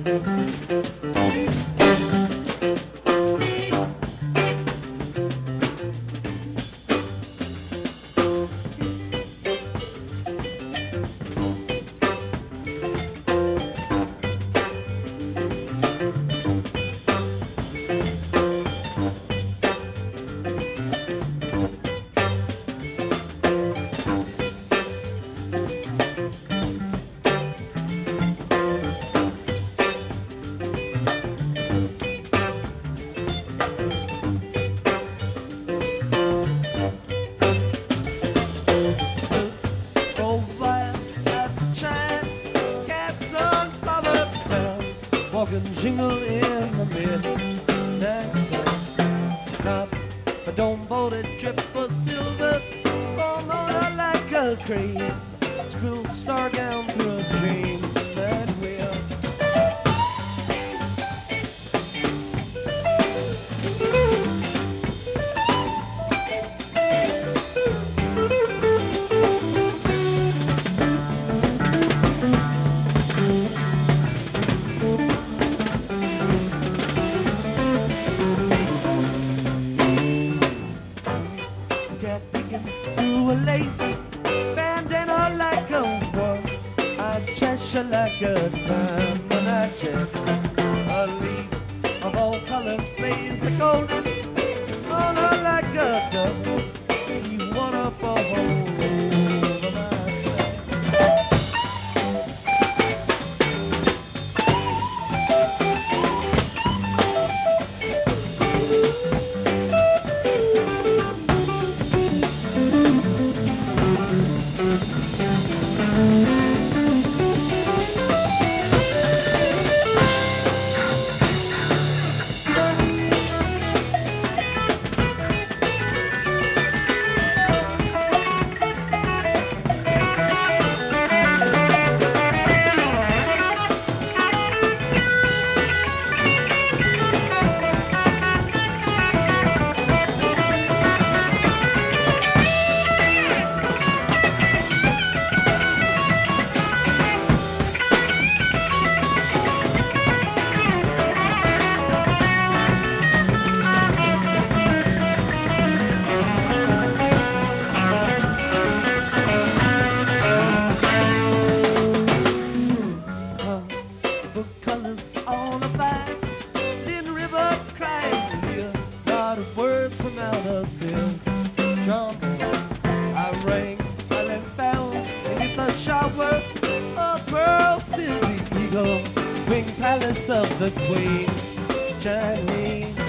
Walking jingle in the midnight sun. Top, but don't bolt it, drip for silver. Fall on her like a crane. Screw star down through a dream that will. Through a lazy bandana like a war. I cheshire like a time when I check a leaf of all colors plays the golden on her like a dove. You wanna fall over my side. On a fire, Lynn River crying here, not a word from out of still. Drum, I rang, silent bells, beneath the shower, a pearl city eagle, winged palace of the queen, Chinese.